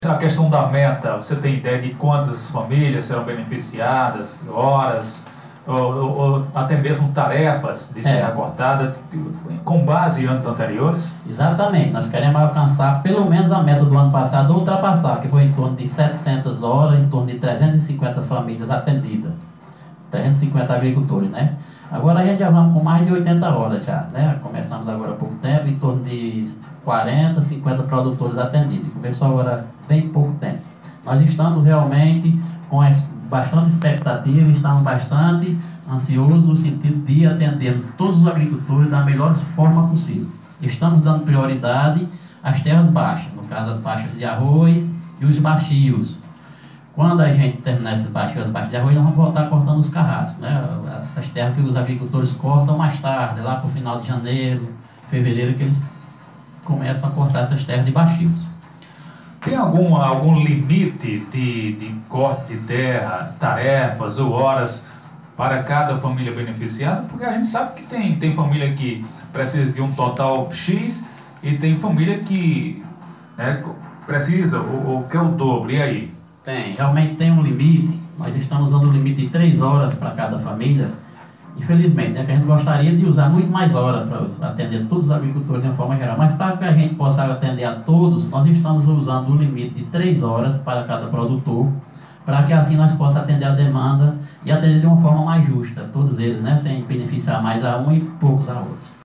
A questão da meta, você tem ideia de quantas famílias serão beneficiadas, horas, ou até mesmo tarefas de terra cortada, com base em anos anteriores? Exatamente, nós queremos alcançar pelo menos a meta do ano passado, ou ultrapassar, que foi em torno de 700 horas, em torno de 350 famílias atendidas, 350 agricultores, né? Agora a gente já vamos com mais de 80 horas já, né? Começamos agora há pouco tempo, em torno de 40, 50 produtores atendidos. Começou agora bem pouco tempo. Nós estamos realmente com bastante expectativa, estamos bastante ansiosos no sentido de atender todos os agricultores da melhor forma possível. Estamos dando prioridade às terras baixas, no caso as baixas de arroz e os baxios. Quando a gente terminar esses baixos de arroz, nós vamos voltar cortando os carrascos, né? Essas terras que os agricultores cortam mais tarde, lá para o final de janeiro, fevereiro, que eles começam a cortar essas terras de baxios. Tem algum limite de corte de terra, tarefas ou horas para cada família beneficiada? Porque a gente sabe que tem família que precisa de um total X e tem família que precisa ou quer o dobro. E aí? Realmente tem um limite. Nós estamos usando o limite de 3 horas para cada família. Infelizmente, né, que a gente gostaria de usar muito mais horas para atender todos os agricultores de uma forma geral. Mas para que a gente possa atender a todos, nós estamos usando o limite de 3 horas para cada produtor, para que assim nós possamos atender a demanda e atender de uma forma mais justa, todos eles, né, sem beneficiar mais a um e poucos a outros.